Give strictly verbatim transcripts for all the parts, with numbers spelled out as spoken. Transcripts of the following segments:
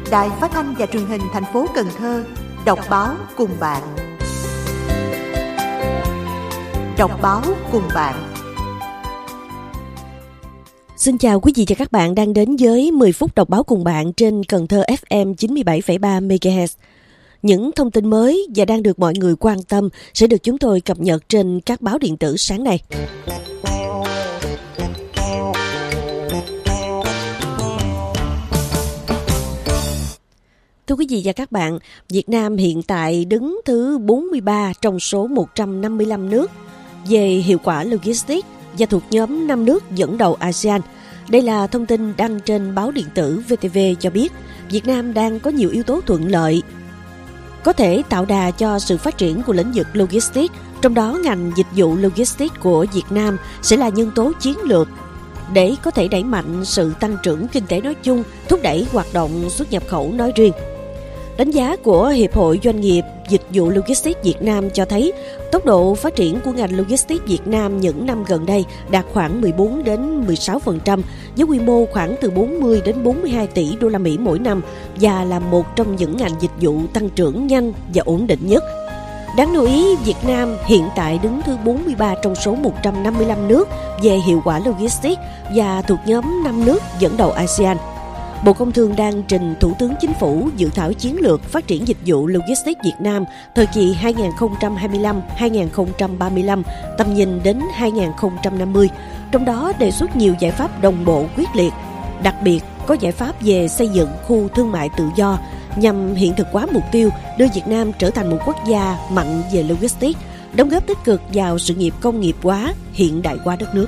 Đài Phát thanh và Truyền hình thành phố Cần Thơ đọc báo cùng bạn. Đọc báo cùng bạn. Xin chào quý vị và các bạn đang đến với mười phút đọc báo cùng bạn trên Cần Thơ ép em chín mươi bảy phẩy ba mê ga héc. Những thông tin mới và đang được mọi người quan tâm sẽ được chúng tôi cập nhật trên các báo điện tử sáng nay. Thưa quý vị và các bạn, Việt Nam hiện tại đứng thứ bốn mươi ba trong số một trăm năm mươi lăm nước về hiệu quả logistics và thuộc nhóm năm nước dẫn đầu a sê an. Đây là thông tin đăng trên báo điện tử vê tê vê cho biết Việt Nam đang có nhiều yếu tố thuận lợi có thể tạo đà cho sự phát triển của lĩnh vực logistics, trong đó ngành dịch vụ logistics của Việt Nam sẽ là nhân tố chiến lược để có thể đẩy mạnh sự tăng trưởng kinh tế nói chung, thúc đẩy hoạt động xuất nhập khẩu nói riêng. Đánh giá của Hiệp hội Doanh nghiệp Dịch vụ Logistics Việt Nam cho thấy tốc độ phát triển của ngành logistics Việt Nam những năm gần đây đạt khoảng mười bốn đến mười sáu phần trăm với quy mô khoảng từ bốn mươi đến bốn mươi hai tỷ đô la Mỹ mỗi năm và là một trong những ngành dịch vụ tăng trưởng nhanh và ổn định nhất. Đáng lưu ý, Việt Nam hiện tại đứng thứ bốn mươi ba trong số một trăm năm mươi lăm nước về hiệu quả logistics và thuộc nhóm năm nước dẫn đầu a sê an. Bộ Công Thương đang trình Thủ tướng Chính phủ dự thảo chiến lược phát triển dịch vụ logistics Việt Nam thời kỳ hai nghìn không trăm hai mươi lăm đến hai nghìn không trăm ba mươi lăm, tầm nhìn đến hai nghìn không trăm năm mươi, trong đó đề xuất nhiều giải pháp đồng bộ quyết liệt, đặc biệt có giải pháp về xây dựng khu thương mại tự do nhằm hiện thực hóa mục tiêu đưa Việt Nam trở thành một quốc gia mạnh về logistics, đóng góp tích cực vào sự nghiệp công nghiệp hóa, hiện đại hóa đất nước.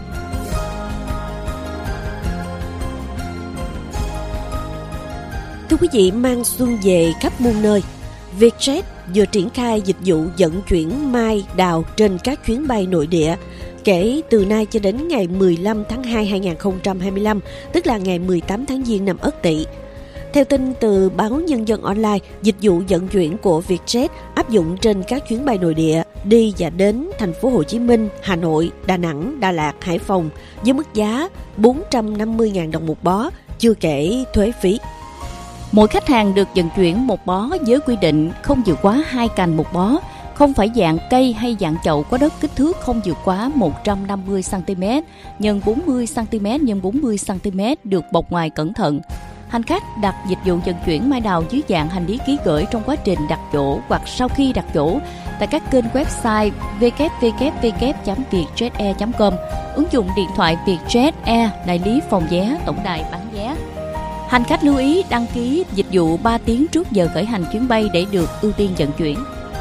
Thưa quý vị, mang xuân về khắp muôn nơi, Vietjet vừa triển khai dịch vụ vận chuyển mai, đào trên các chuyến bay nội địa kể từ nay cho đến ngày mười lăm tháng hai năm hai nghìn không trăm hai mươi lăm, tức là ngày mười tám tháng Giêng năm Ất Tỵ. Theo tin từ báo Nhân dân Online, dịch vụ vận chuyển của Vietjet áp dụng trên các chuyến bay nội địa đi và đến thành phố Hồ Chí Minh, Hà Nội, Đà Nẵng, Đà Lạt, Hải Phòng với mức giá bốn trăm năm mươi nghìn đồng một bó, chưa kể thuế phí. Mỗi khách hàng được vận chuyển một bó với quy định không vượt quá hai cành một bó, không phải dạng cây hay dạng chậu có đất kích thước không vượt quá một trăm năm mươi xăng-ti-mét nhân bốn mươi xăng-ti-mét nhân bốn mươi xăng-ti-mét được bọc ngoài cẩn thận. Hành khách đặt dịch vụ vận chuyển mai đào dưới dạng hành lý ký gửi trong quá trình đặt chỗ hoặc sau khi đặt chỗ tại các kênh website w w w chấm vietjet air chấm com, ứng dụng điện thoại Vietjet Air, đại lý phòng vé, tổng đài bán vé. Hành khách lưu ý đăng ký dịch vụ ba tiếng trước giờ khởi hành chuyến bay để được ưu tiên vận chuyển.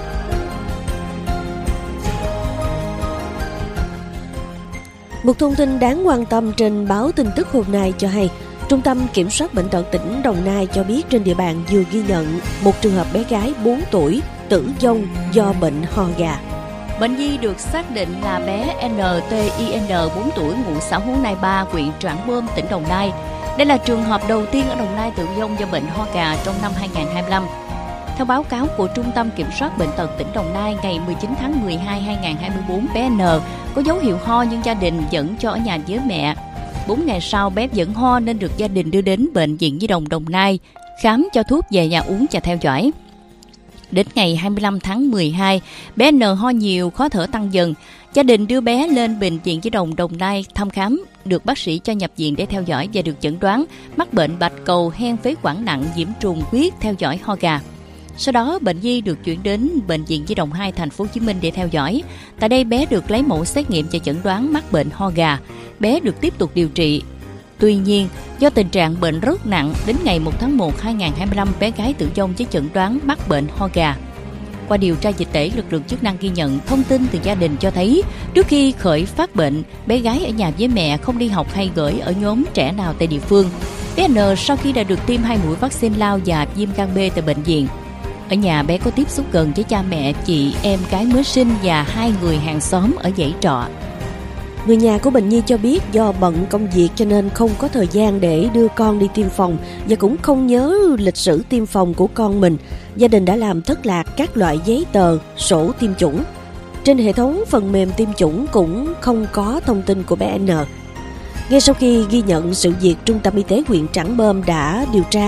Một thông tin đáng quan tâm trên báo Tin tức hôm nay cho hay, Trung tâm Kiểm soát Bệnh tật tỉnh Đồng Nai cho biết trên địa bàn vừa ghi nhận một trường hợp bé gái bốn tuổi tử vong do bệnh ho gà. Bệnh nhi được xác định là bé en tê i en bốn tuổi ngụ xã Hố Nai ba, huyện Trảng Bom, tỉnh Đồng Nai. Đây là trường hợp đầu tiên ở Đồng Nai tử vong do bệnh ho gà trong năm hai nghìn không trăm hai mươi lăm. Theo báo cáo của Trung tâm Kiểm soát Bệnh tật tỉnh Đồng Nai ngày mười chín tháng mười hai năm hai nghìn không trăm hai mươi bốn, bé N có dấu hiệu ho nhưng gia đình vẫn cho ở nhà với mẹ. Bốn ngày sau bé vẫn ho nên được gia đình đưa đến Bệnh viện Nhi đồng Đồng Nai khám, cho thuốc về nhà uống và theo dõi. Đến ngày hai mươi lăm tháng mười hai, bé N ho nhiều, khó thở tăng dần. Gia đình đưa bé lên Bệnh viện Nhi đồng Đồng Nai thăm khám, được bác sĩ cho nhập viện để theo dõi và được chẩn đoán mắc bệnh bạch cầu hen phế quản nặng, nhiễm trùng huyết, theo dõi ho gà. Sau đó bệnh nhi được chuyển đến Bệnh viện Nhi đồng hai thành phố Hồ Chí Minh để theo dõi. Tại đây bé được lấy mẫu xét nghiệm và chẩn đoán mắc bệnh ho gà. Bé được tiếp tục điều trị. Tuy nhiên, do tình trạng bệnh rất nặng, đến ngày một tháng một năm hai nghìn không trăm hai mươi lăm, bé gái tử vong với chẩn đoán mắc bệnh ho gà. Qua điều tra dịch tễ, lực lượng chức năng ghi nhận thông tin từ gia đình cho thấy trước khi khởi phát bệnh, bé gái ở nhà với mẹ, không đi học hay gửi ở nhóm trẻ nào tại địa phương. Bé N sau khi đã được tiêm hai mũi vaccine lao và viêm gan B tại bệnh viện. Ở nhà bé có tiếp xúc gần với cha mẹ, chị, em gái mới sinh và hai người hàng xóm ở dãy trọ. Người nhà của bệnh nhi cho biết do bận công việc cho nên không có thời gian để đưa con đi tiêm phòng và cũng không nhớ lịch sử tiêm phòng của con mình. Gia đình đã làm thất lạc các loại giấy tờ, sổ tiêm chủng. Trên hệ thống phần mềm tiêm chủng cũng không có thông tin của bé N. Ngay sau khi ghi nhận sự việc, Trung tâm Y tế huyện Trảng Bom đã điều tra,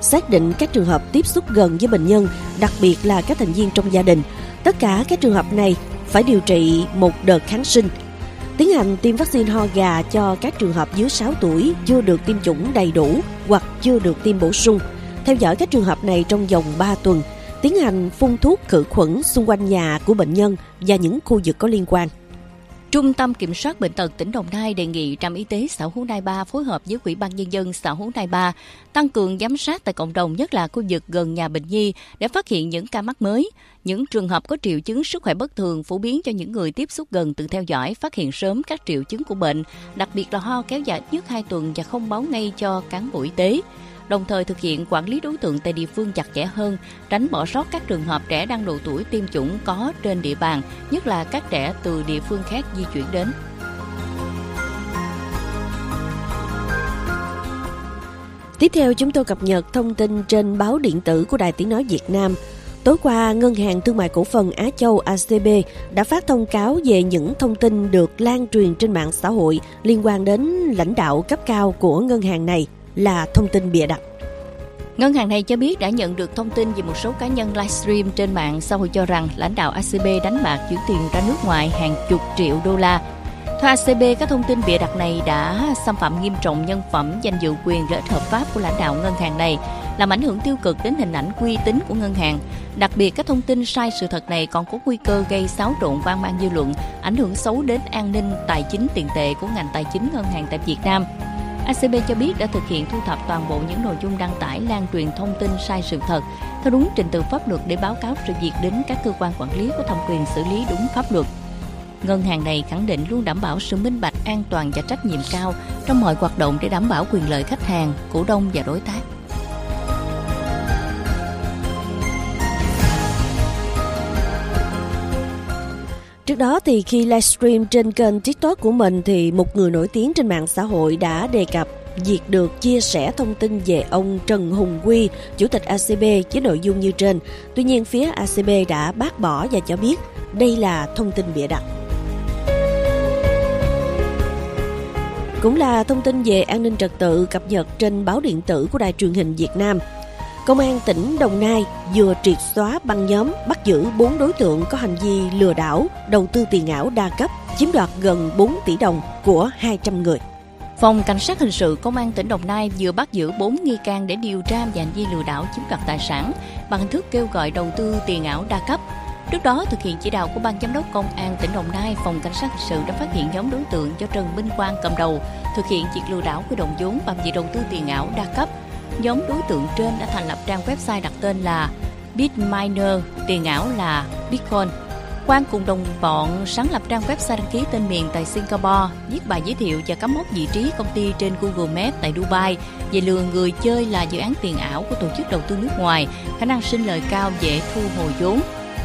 xác định các trường hợp tiếp xúc gần với bệnh nhân, đặc biệt là các thành viên trong gia đình. Tất cả các trường hợp này phải điều trị một đợt kháng sinh. Tiến hành tiêm vaccine ho gà cho các trường hợp dưới sáu tuổi chưa được tiêm chủng đầy đủ hoặc chưa được tiêm bổ sung. Theo dõi các trường hợp này trong vòng ba tuần. Tiến hành phun thuốc khử khuẩn xung quanh nhà của bệnh nhân và những khu vực có liên quan. Trung tâm Kiểm soát Bệnh tật tỉnh Đồng Nai đề nghị trạm y tế xã Hố Nai ba phối hợp với Ủy ban Nhân dân xã Hố Nai ba tăng cường giám sát tại cộng đồng, nhất là khu vực gần nhà bệnh nhi để phát hiện những ca mắc mới. Những trường hợp có triệu chứng sức khỏe bất thường phổ biến cho những người tiếp xúc gần tự theo dõi, phát hiện sớm các triệu chứng của bệnh, đặc biệt là ho kéo dài ít nhất hai tuần và không báo ngay cho cán bộ y tế. Đồng thời thực hiện quản lý đối tượng tại địa phương chặt chẽ hơn, tránh bỏ sót các trường hợp trẻ đang độ tuổi tiêm chủng có trên địa bàn, nhất là các trẻ từ địa phương khác di chuyển đến. Tiếp theo chúng tôi cập nhật thông tin trên báo điện tử của Đài Tiếng Nói Việt Nam. Tối qua, Ngân hàng Thương mại Cổ phần Á Châu A C B đã phát thông cáo về những thông tin được lan truyền trên mạng xã hội liên quan đến lãnh đạo cấp cao của ngân hàng này là thông tin bịa đặt. Ngân hàng này cho biết đã nhận được thông tin về một số cá nhân livestream trên mạng xã hội cho rằng lãnh đạo a xê bê đánh bạc chuyển tiền ra nước ngoài hàng chục triệu đô la. Theo a xê bê, các thông tin bịa đặt này đã xâm phạm nghiêm trọng nhân phẩm, danh dự, quyền lợi ích hợp pháp của lãnh đạo ngân hàng này, làm ảnh hưởng tiêu cực đến hình ảnh uy tín của ngân hàng. Đặc biệt, các thông tin sai sự thật này còn có nguy cơ gây xáo trộn hoang mang dư luận, ảnh hưởng xấu đến an ninh tài chính tiền tệ của ngành tài chính ngân hàng tại Việt Nam. a xê bê cho biết đã thực hiện thu thập toàn bộ những nội dung đăng tải lan truyền thông tin sai sự thật theo đúng trình tự pháp luật để báo cáo sự việc đến các cơ quan quản lý có thẩm quyền xử lý đúng pháp luật. Ngân hàng này khẳng định luôn đảm bảo sự minh bạch, an toàn và trách nhiệm cao trong mọi hoạt động để đảm bảo quyền lợi khách hàng, cổ đông và đối tác. Trước đó thì khi livestream trên kênh TikTok của mình thì một người nổi tiếng trên mạng xã hội đã đề cập việc được chia sẻ thông tin về ông Trần Hùng Quy, chủ tịch a xê bê với nội dung như trên. Tuy nhiên phía a xê bê đã bác bỏ và cho biết đây là thông tin bịa đặt. Cũng là thông tin về an ninh trật tự cập nhật trên báo điện tử của Đài Truyền hình Việt Nam. Công an tỉnh Đồng Nai vừa triệt xóa băng nhóm bắt giữ bốn đối tượng có hành vi lừa đảo, đầu tư tiền ảo đa cấp, chiếm đoạt gần bốn tỷ đồng của hai trăm người. Phòng Cảnh sát Hình sự Công an tỉnh Đồng Nai vừa bắt giữ bốn nghi can để điều tra về hành vi lừa đảo chiếm đoạt tài sản bằng hình thức kêu gọi đầu tư tiền ảo đa cấp. Trước đó, thực hiện chỉ đạo của Ban Giám đốc Công an tỉnh Đồng Nai, Phòng Cảnh sát Hình sự đã phát hiện nhóm đối tượng do Trần Minh Quang cầm đầu thực hiện việc lừa đảo huy động vốn bằng việc đầu tư tiền ảo đa cấp. Nhóm đối tượng trên đã thành lập trang website đặt tên là Bitminer, tiền ảo là Bitcoin. Quang cùng đồng bọn sáng lập trang website đăng ký tên miền tại Singapore, viết bài giới thiệu và cắm mốc vị trí công ty trên Google Maps tại Dubai về lừa người chơi là dự án tiền ảo của tổ chức đầu tư nước ngoài, khả năng sinh lời cao, dễ thu hồi vốn.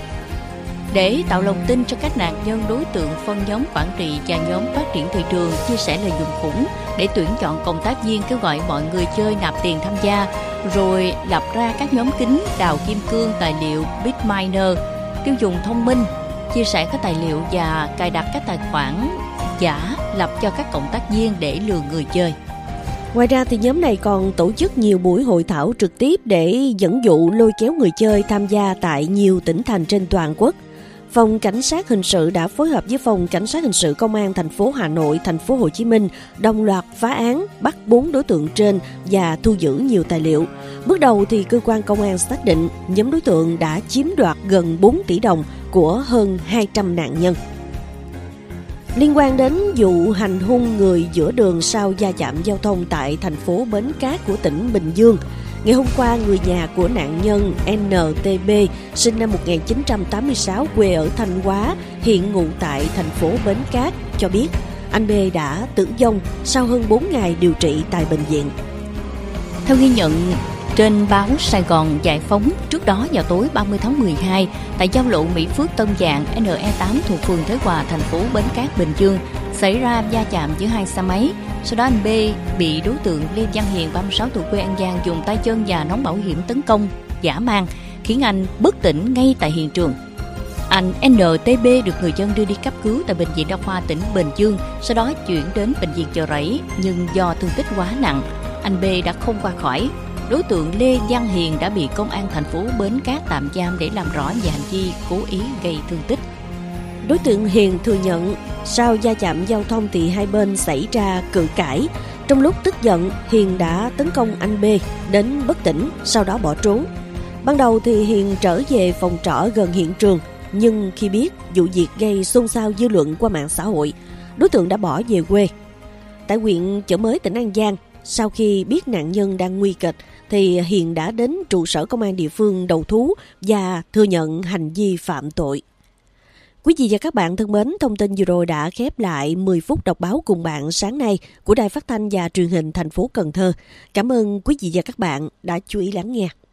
Để tạo lòng tin cho các nạn nhân, đối tượng phân nhóm quản trị và nhóm phát triển thị trường chia sẻ lợi nhuận khủng để tuyển chọn cộng tác viên, kêu gọi mọi người chơi nạp tiền tham gia, rồi lập ra các nhóm kín đào kim cương tài liệu Bitminer, tiêu dùng thông minh, chia sẻ các tài liệu và cài đặt các tài khoản giả lập cho các cộng tác viên để lừa người chơi. Ngoài ra thì nhóm này còn tổ chức nhiều buổi hội thảo trực tiếp để dẫn dụ lôi kéo người chơi tham gia tại nhiều tỉnh thành trên toàn quốc. Phòng Cảnh sát Hình sự đã phối hợp với Phòng Cảnh sát Hình sự Công an thành phố Hà Nội, thành phố Hồ Chí Minh đồng loạt phá án, bắt bốn đối tượng trên và thu giữ nhiều tài liệu. Bước đầu thì cơ quan công an xác định nhóm đối tượng đã chiếm đoạt gần bốn tỷ đồng của hơn hai trăm nạn nhân. Liên quan đến vụ hành hung người giữa đường sau va chạm giao thông tại thành phố Bến Cát của tỉnh Bình Dương, ngày hôm qua, người nhà của nạn nhân en tê bê sinh năm một nghìn chín trăm tám mươi sáu, quê ở Thanh Hóa, hiện ngụ tại thành phố Bến Cát, cho biết anh B đã tử vong sau hơn bốn ngày điều trị tại bệnh viện. Theo ghi nhận trên báo Sài Gòn Giải Phóng, trước đó vào tối ba mươi tháng mười hai, tại giao lộ Mỹ Phước Tân Vạn en e tám thuộc phường Thới Hòa, thành phố Bến Cát, Bình Dương, xảy ra va chạm giữa hai xe máy. Sau đó anh B bị đối tượng Lê Văn Hiền, ba mươi sáu tuổi, quê An Giang, dùng tay chân và nón bảo hiểm tấn công dã man, khiến anh bất tỉnh ngay tại hiện trường. Anh en tê bê được người dân đưa đi cấp cứu tại Bệnh viện Đa khoa tỉnh Bình Dương, sau đó chuyển đến Bệnh viện Chợ Rẫy, nhưng do thương tích quá nặng, anh B đã không qua khỏi. đối tượng Lê Văn Hiền đã bị công an thành phố Bến Cát tạm giam để làm rõ về hành vi cố ý gây thương tích. Đối tượng Hiền thừa nhận sau va chạm giao thông thì hai bên xảy ra cự cãi. Trong lúc tức giận, Hiền đã tấn công anh B đến bất tỉnh, sau đó bỏ trốn. Ban đầu thì Hiền trở về phòng trọ gần hiện trường, nhưng khi biết vụ việc gây xôn xao dư luận qua mạng xã hội, đối tượng đã bỏ về quê. Tại huyện Chợ Mới, tỉnh An Giang, sau khi biết nạn nhân đang nguy kịch, thì Hiền đã đến trụ sở công an địa phương đầu thú và thừa nhận hành vi phạm tội. Quý vị và các bạn thân mến, thông tin vừa rồi đã khép lại mười phút đọc báo cùng bạn sáng nay của Đài Phát thanh và Truyền hình thành phố Cần Thơ. Cảm ơn quý vị và các bạn đã chú ý lắng nghe.